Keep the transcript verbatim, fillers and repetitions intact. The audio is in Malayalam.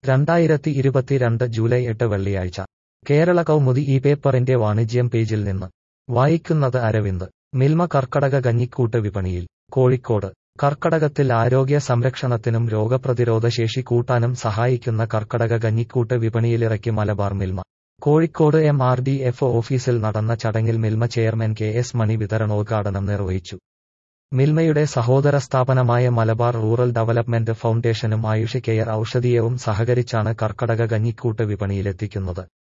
രണ്ടായിരത്തി ഇരുപത്തിരണ്ട് ജൂലൈ എട്ട് വെള്ളിയാഴ്ച കേരള കൗമുദി ഈ പേപ്പറിന്റെ വാണിജ്യം പേജിൽ നിന്ന് വായിക്കുന്നത് അരവിന്ദ്. മിൽമ കർക്കടക കഞ്ഞിക്കൂട്ട് വിപണിയിൽ. കോഴിക്കോട്. കർക്കടകത്തിൽ ആരോഗ്യ സംരക്ഷണത്തിനും രോഗപ്രതിരോധ ശേഷി കൂട്ടാനും സഹായിക്കുന്ന കർക്കടക കഞ്ഞിക്കൂട്ട് വിപണിയിലിറക്കി Malabar Milma. Kozhikode M R D F ഓഫീസിൽ നടന്ന ചടങ്ങിൽ Milma chairman K S Mani വിതരണോദ്ഘാടനം നിർവഹിച്ചു. മിൽമയുടെ സഹോദര സ്ഥാപനമായ മലബാർ റൂറൽ ഡെവലപ്മെന്റ് ഫൗണ്ടേഷനും ആയുഷ് കെയർ ഔഷധീയവും സഹകരിച്ചാണ് കർക്കടക കഞ്ഞിക്കൂട്ട് വിപണിയിലെത്തിക്കുന്നത്.